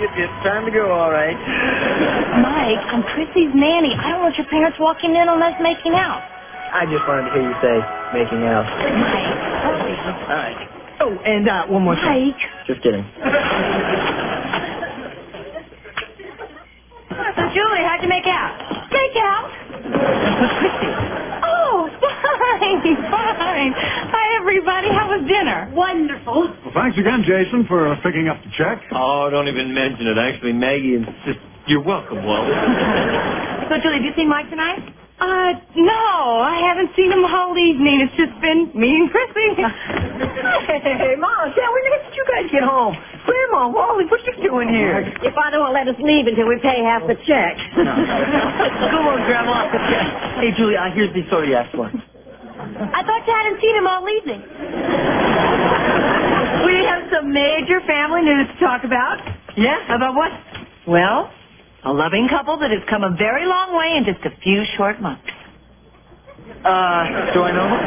It's time to go, all right. Mike, I'm Chrissy's nanny. I don't want your parents walking in on us making out. I just wanted to hear you say making out. Mike, hurry. All right. Oh, and one more thing. Mike. Just kidding. So, Julie, how'd you make out? Make out? With Chrissy. Oh, fine. Hi, everybody. How was dinner? Wonderful. Well, thanks again, Jason, for picking up the check. Oh, don't even mention it. Actually, Maggie insists. You're welcome, Wally. So, Julie, have you seen Mike tonight? No. I haven't seen him all evening. It's just been me and Chrissy. Hey, Mom, Dad, when did you guys get home? Grandma, Wally, what you doing here? Your father won't let us leave until we pay half the check. Go on, Grandma. Hey, Julie, here's the story you asked for. I thought you hadn't seen him all evening. We have some major family news to talk about. Yeah? About what? Well, a loving couple that has come a very long way in just a few short months. Do I know?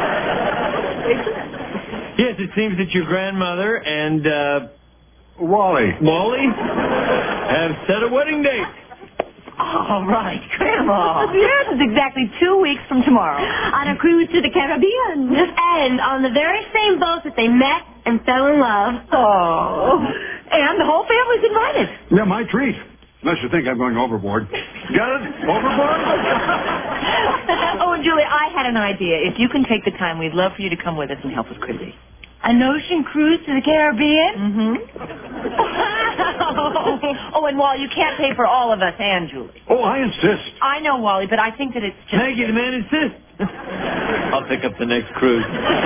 Yes, it seems that your grandmother and, Wally. Wally have set a wedding date. All right, Grandma. Yes, it's exactly 2 weeks from tomorrow. On a cruise to the Caribbean. And on the very same boat that they met and fell in love. Oh. And the whole family's invited. Yeah, my treat. Unless you think I'm going overboard. Got it? Overboard? Oh, and Julie, I had an idea. If you can take the time, we'd love for you to come with us and help with Chrissy. An ocean cruise to the Caribbean? Mm-hmm. Oh, and Wally, you can't pay for all of us and Julie. Oh, I insist. I know, Wally, but I think that it's just... Maggie, the man insists. I'll pick up the next cruise.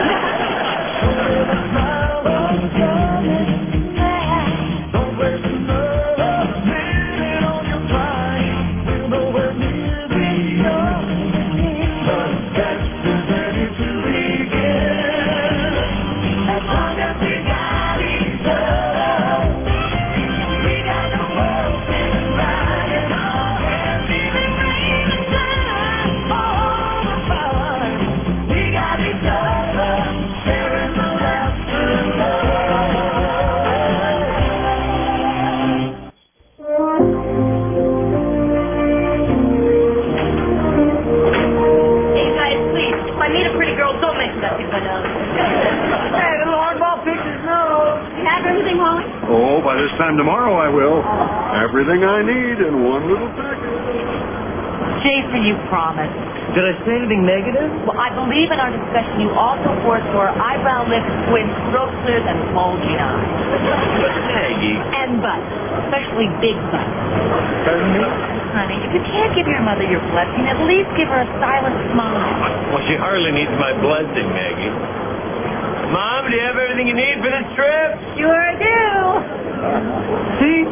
Oh, by this time tomorrow I will. Everything I need in one little package. Jason, you promised. Did I say anything negative? Well, I believe in our discussion you also forestore eyebrow lips, squints, throat clears, and bulging eyes. Maggie. And butts, especially big butts. Pardon me? Honey, if you can't give your mother your blessing, at least give her a silent smile. Well, she hardly needs my blessing, Maggie. Mom, do you have everything you need for this trip? Sure do. See?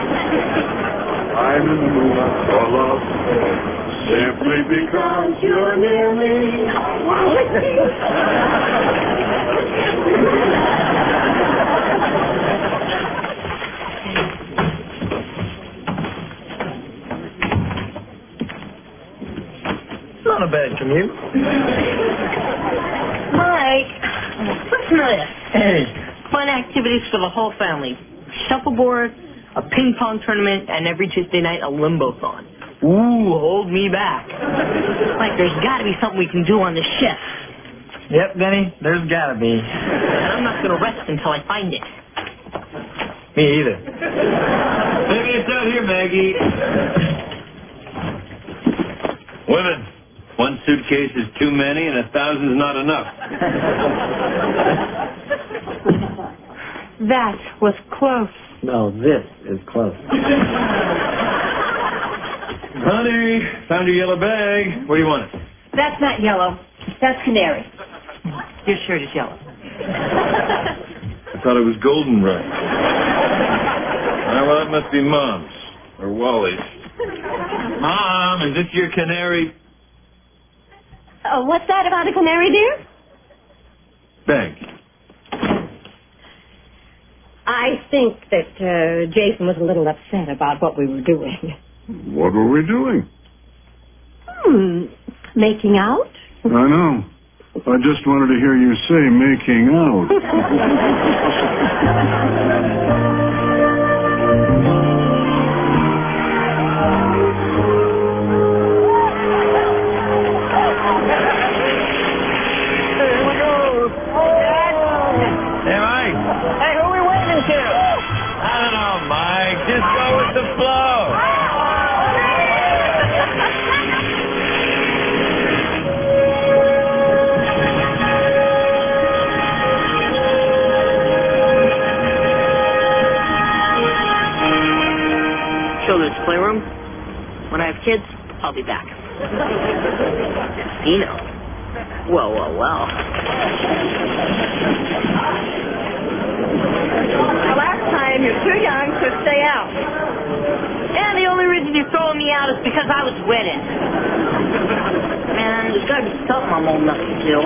I'm in the mood for love. Simply because you're near me. Not a bad commute. Mike, listen to this. Hey. Fun activities for the whole family. Shuffleboard, a ping pong tournament, and every Tuesday night a limbo-thon. Ooh, hold me back. Like, there's got to be something we can do on the ship. Yep, Benny, there's gotta be. And I'm not going to rest until I find it. Me either. Maybe it's out here, Maggie. Women, one suitcase is too many and 1,000 is not enough. That was close. No, this is close. Honey, found your yellow bag. What do you want? That's not yellow. That's canary. Your shirt is yellow. I thought it was goldenrod. Well, that must be Mom's. Or Wally's. Mom, is this your canary? What's that about a canary, dear? Bag. I think that Jason was a little upset about what we were doing. What were we doing? Making out? I know. I just wanted to hear you say making out. kids, I'll be back. Casino. Well. Last time, you're too young to stay out. And the only reason you're throwing me out is because I was winning. Man, there's got to be something I'm old enough to do.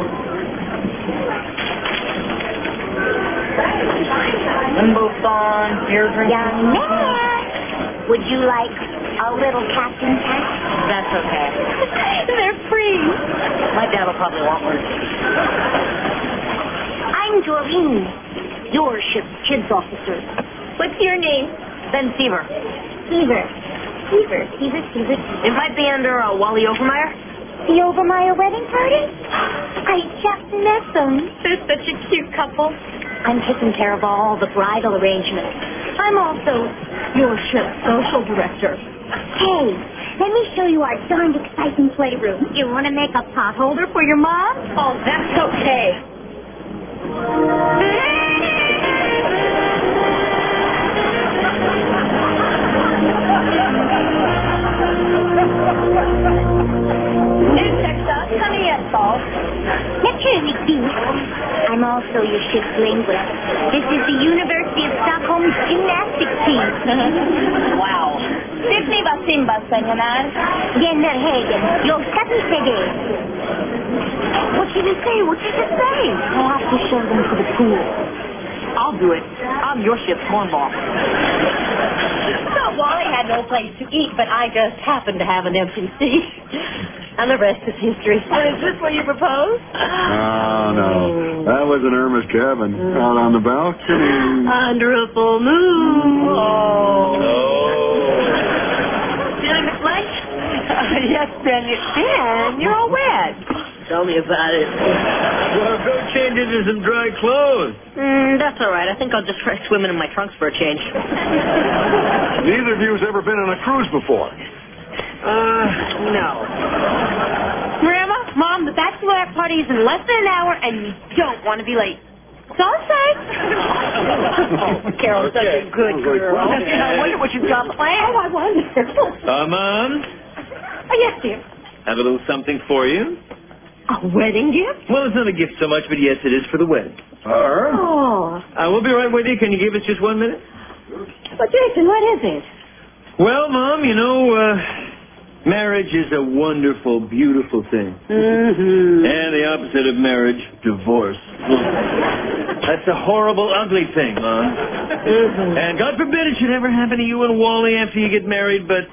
Limbo Thon, beer drink. Young man, would you like a little Captain Cat? That's okay. They're free. My dad will probably want one. I'm Doreen, your ship's kids officer. What's your name? Ben Seaver. Seaver. It might be under Wally Overmeyer. The Overmeyer wedding party? I just met them. They're such a cute couple. I'm taking care of all the bridal arrangements. I'm also your ship's social director. Hey, let me show you our darned exciting playroom. You want to make a potholder for your mom? Oh, that's okay. In Texas, honey, yes, Paul. Naturally, Beast. I'm also your ship's linguist. This is the University of Stockholm's gymnastics team. Wow. Tiffany Basimba, señorar. Gennerhagen, your study today. What did he say? I'll have to show them to the pool. I'll do it. I'm your ship's cornball. So Wally had no place to eat, but I just happened to have an empty seat. And the rest is history. Is this what you proposed? Oh, no. That was in Irma's cabin, out on the balcony. Under a full moon. Oh. Feeling the flesh? Yes, Ben. You're all wet. Tell me about it. Well, go change into some dry clothes. That's all right. I think I'll just try swimming in my trunks for a change. Neither of you's ever been on a cruise before. No. Grandma, Mom, the bachelorette party is in less than an hour, and you don't want to be late. So I'll say. Carol's such a good girl. I wonder what you've got planned. Oh, I wonder. Mom, Oh, yes, dear. have a little something for you. A wedding gift? Well, it's not a gift so much, but yes, it is for the wedding. Oh. We'll be right with you. Can you give us just 1 minute? Well, Jason, what is it? Well, Mom, you know, marriage is a wonderful, beautiful thing. Mm-hmm. And the opposite of marriage, divorce. That's a horrible, ugly thing, Mom. Mm-hmm. And God forbid it should ever happen to you and Wally after you get married, but,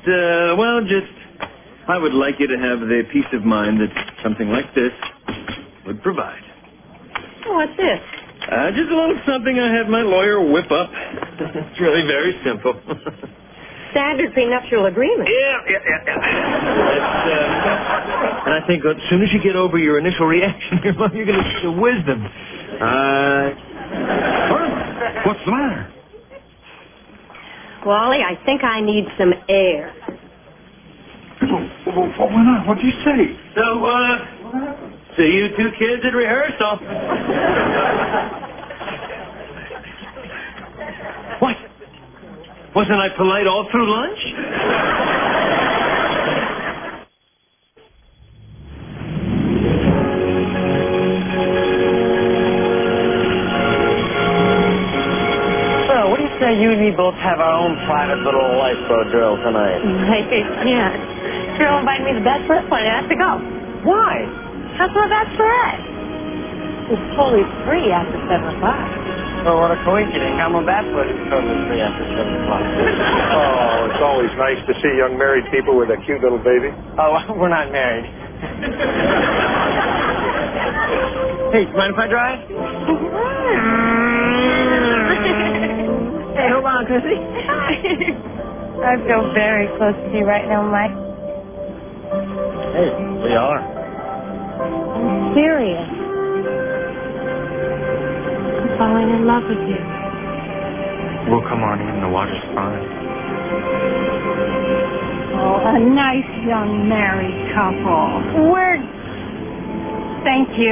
I would like you to have the peace of mind that something like this would provide. What's this? Just a little something I had my lawyer whip up. It's really very simple. Standard prenuptial agreement. Yeah. And I think as soon as you get over your initial reaction, you're going to see the wisdom. What's the matter? Wally, I think I need some air. Why not? What'd you say? So, see you two kids at rehearsal. What? Wasn't I polite all through lunch? So, what do you say you and me both have our own private little lifeboat drill tonight? I can't. Girl invited me to the bachelorette party. I have to go. Why? How's my bachelorette? It's totally free after 7 o'clock. Oh, what a coincidence. I'm a bachelor who's totally free after 7 o'clock. Oh, it's always nice to see young married people with a cute little baby. Oh, we're not married. Hey, mind if I drive? Hey, hold on, Chrissy. I feel very close to you right now, Mike. Hey, we are. I'm serious. I'm falling in love with you. We'll come on in. The water's fine. Oh, a nice young married couple. Thank you.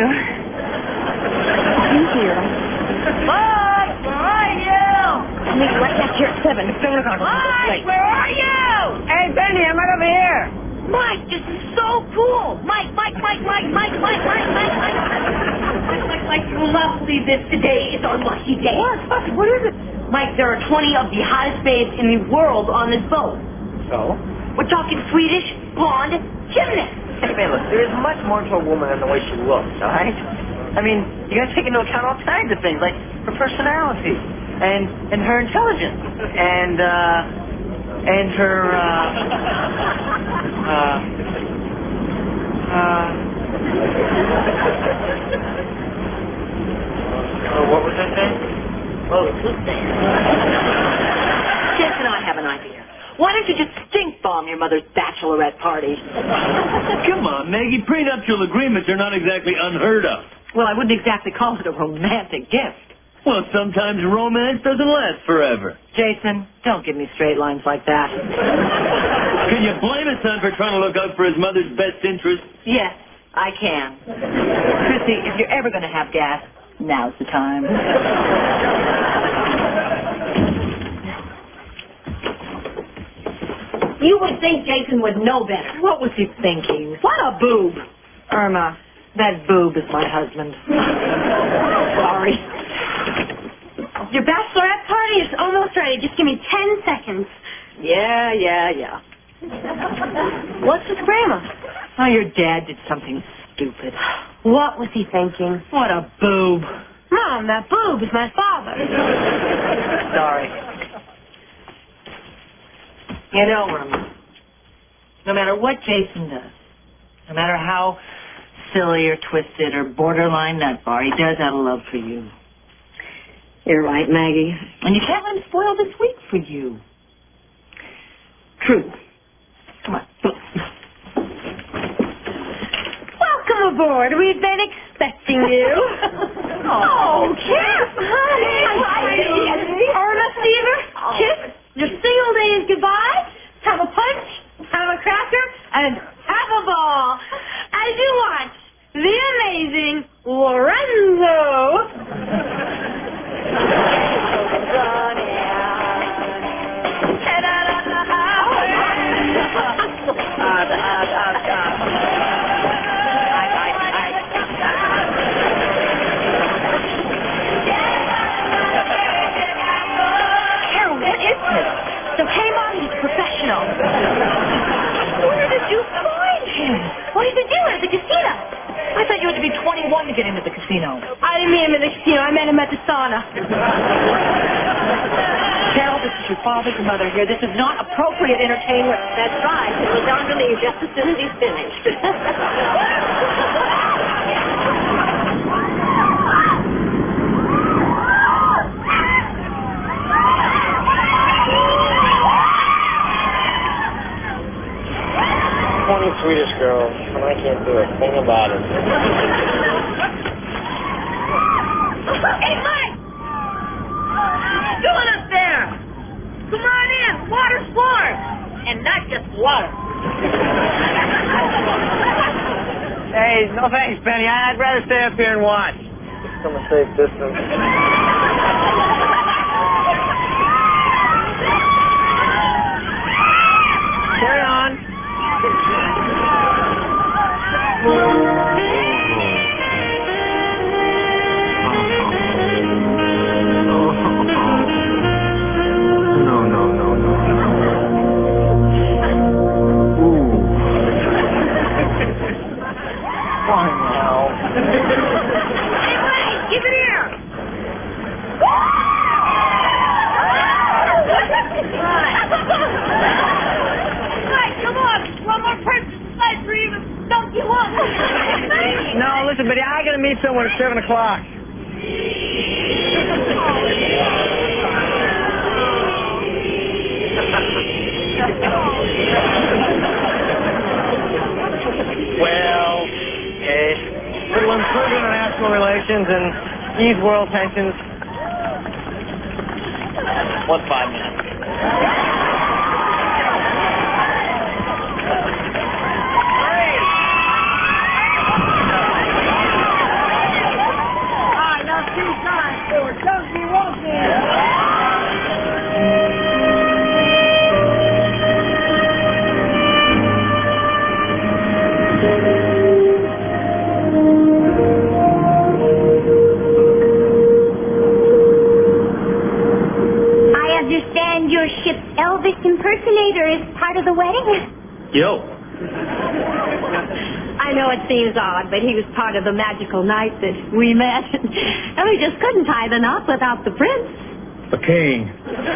Thank you. Bud, where are you? I mean, right back here at 7. 7 o'clock. Bud, where are you? Hey, Benny, I'm right over here. Mike, this is so cool. Mike. You'll not believe this. Today is our lucky day. What is it? Mike, there are 20 of the hottest babes in the world on this boat. So? We're talking Swedish, blonde, gymnast. Hey, man, look, there is much more to a woman than the way she looks, all right? I mean, you gotta take into account all kinds of things, like her personality, and her intelligence, and her, what was that thing? Oh, who's there? Jason, I have an idea. Why don't you just stink bomb your mother's bachelorette party? Come on, Maggie. Prenuptial agreements are not exactly unheard of. Well, I wouldn't exactly call it a romantic gift. Well, sometimes romance doesn't last forever. Jason, don't give me straight lines like that. Can you blame a son for trying to look out for his mother's best interest? Yes, I can. Chrissy, if you're ever going to have gas, now's the time. You would think Jason would know better. What was he thinking? What a boob. Irma, that boob is my husband. Sorry. Your bachelorette party is almost ready. Just give me 10 seconds. Yeah. What's with Grandma? Oh, your dad did something stupid. What was he thinking? What a boob. Mom, that boob is my father. Sorry. You know, Irma, no matter what Jason does, no matter how silly or twisted or borderline nutbar, he does have a love for you. You're right, Maggie. And you can't let him spoil this week for you. True. Come on. Welcome aboard. We've been expecting you. Oh, Kip, honey. Irma Seaver, kiss your single days goodbye. Have a punch, have a cracker, and have a ball. As you watch the amazing Lorenzo. Carol, what is this? So hey, Mom, he's a professional. Where did you find him? What did you do at the casino? I thought you had to be 21 to get into the casino. I didn't meet him at the casino. I met him at the sauna. Carol, this is your father and mother here. This is not appropriate entertainment. That's right. It was on to leave just as soon as he's finished. Swedish girl, and I can't do a thing about it. Hey, Mike! What are you doing up there? Come on in. Water's warm. And not just water. Hey, no thanks, Benny. I'd rather stay up here and watch. Just from a safe distance. Carry on. No, listen, buddy, I gotta meet someone at 7 o'clock. Well, it'll improve international relations and ease world tensions. What's 5 minutes? I understand your ship's Elvis impersonator is part of the wedding? Yo. I know it seems odd, but he was part of the magical night that we met. And we just couldn't tie the knot without the prince. The king.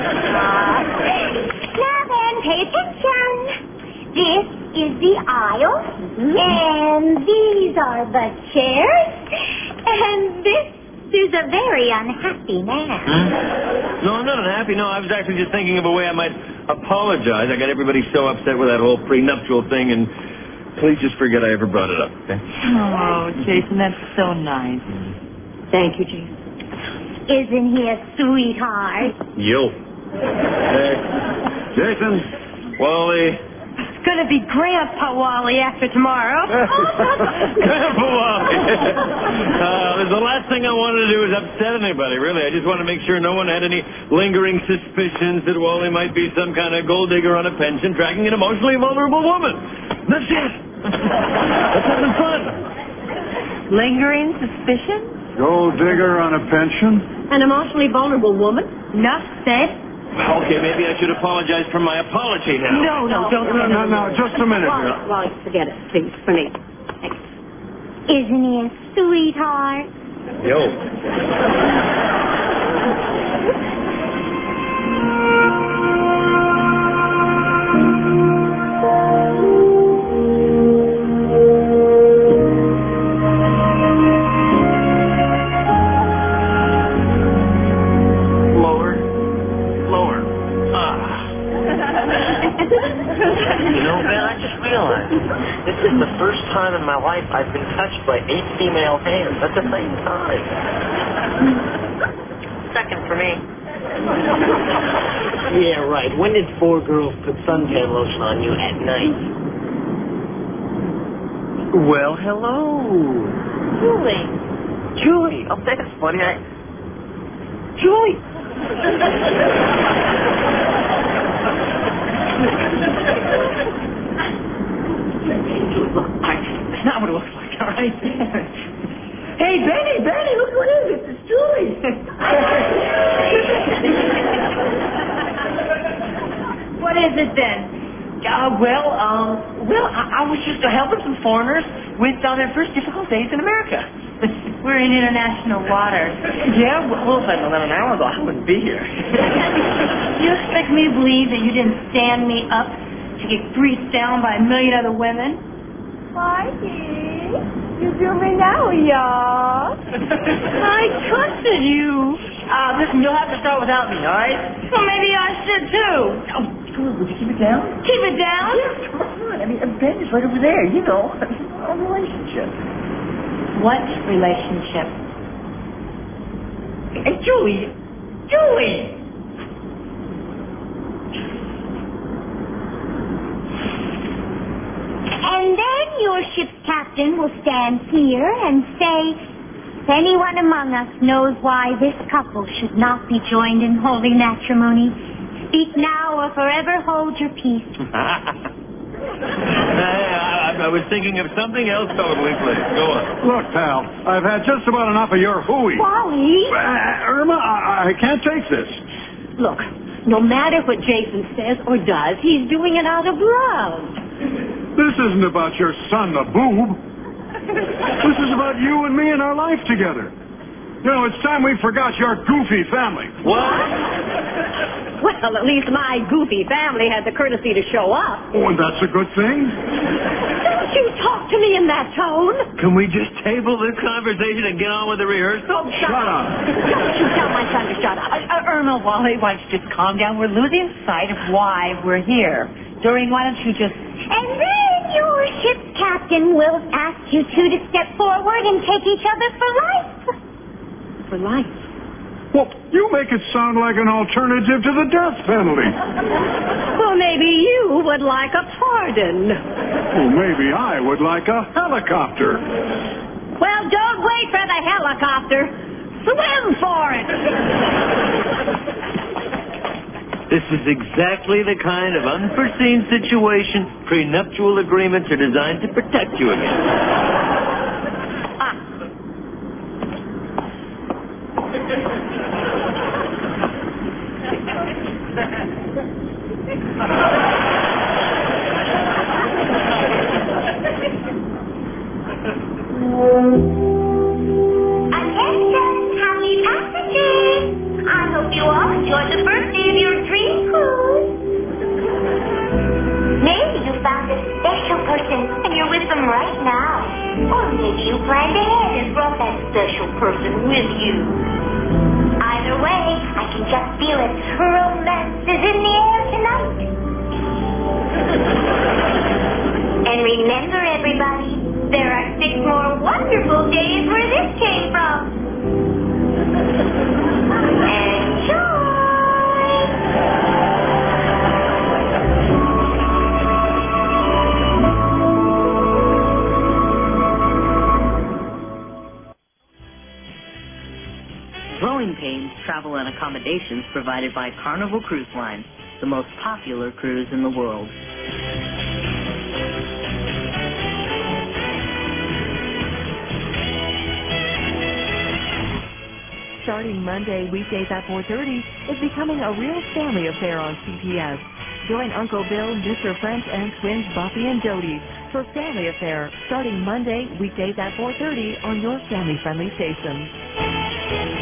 Now then, pay attention. This is the aisle, and these are the chairs, and this is a very unhappy man. No, I'm not unhappy. No, I was actually just thinking of a way I might apologize. I got everybody so upset with that whole prenuptial thing, and please just forget I ever brought it up, okay? Oh, Jason, that's so nice. Thank you, Jason. Isn't he a sweetheart? Yo. Hey. Jason. Wally. It's going to be Grandpa Wally after tomorrow. Grandpa Wally. The last thing I wanted to do is upset anybody, really. I just want to make sure no one had any lingering suspicions that Wally might be some kind of gold digger on a pension tracking an emotionally vulnerable woman. That's it. That's having fun. Lingering suspicion? Gold digger on a pension? An emotionally vulnerable woman? Enough said. Okay, maybe I should apologize for my apology now. No, don't. No, just a minute. Wally, forget it, please, for me. Isn't he a sweetheart? Yo. You know, Ben, I just realized this is the first time in my life I've been touched by 8 female hands at the same time. Second for me. Yeah, right. When did 4 girls put suntan lotion on you at night? Well, hello. Julie. Oh, that's funny. Julie. Look, that's not what it looks like, all right? Hey, Benny, look what it is. It's Julie. What is it then? I was just helping some foreigners with their first difficult days in America. We're in international waters. Yeah, well, if I'd known that an hour ago, I wouldn't be here. You expect me to believe that you didn't stand me up to get greased down by a million other women? Marty, you do me now, y'all. I trusted you. Listen, you'll have to start without me, all right? Well, maybe I should too. Oh, Julie, would you keep it down? Keep it down? Yeah, come on. I mean, Ben is right over there, you know. Our relationship. What relationship? Hey, Julie! And then your ship's captain will stand here and say, if anyone among us knows why this couple should not be joined in holy matrimony, speak now or forever hold your peace. I was thinking of something else totally, please. Go on. Look, pal, I've had just about enough of your hooey. Wally! Irma, I can't take this. Look, no matter what Jason says or does, he's doing it out of love. This isn't about your son, the boob. This is about you and me and our life together. You know, it's time we forgot your goofy family. What? Well, at least my goofy family had the courtesy to show up. Oh, and that's a good thing? Don't you talk to me in that tone. Can we just table this conversation and get on with the rehearsal? Shut up. Don't you tell my son to shut up. Irma, Wally, why don't you just calm down? We're losing sight of why we're here. Doreen, why don't you just... And then your ship's captain will ask you two to step forward and take each other for life. For life. Well, you make it sound like an alternative to the death penalty. Well, maybe you would like a pardon. Well, maybe I would like a helicopter. Well, don't wait for the helicopter. Swim for it. This is exactly the kind of unforeseen situation prenuptial agreements are designed to protect you against. Attention, happy passengers! I hope you all enjoyed the first day of your dream cruise. Maybe you found a special person and you're with them right now. Or maybe you planned ahead and brought that special person with you. Either way, I can just feel it. Romance is in the air tonight. And remember, everybody, there are 6 more wonderful days where this came from. Enjoy! Growing Pains travel and accommodations provided by Carnival Cruise Line, the most popular cruise in the world. Starting Monday, weekdays at 4:30, is becoming a real family affair on CPS. Join Uncle Bill, Mr. French, and twins Buffy and Jody for Family Affair, starting Monday, weekdays at 4:30 on your family-friendly station.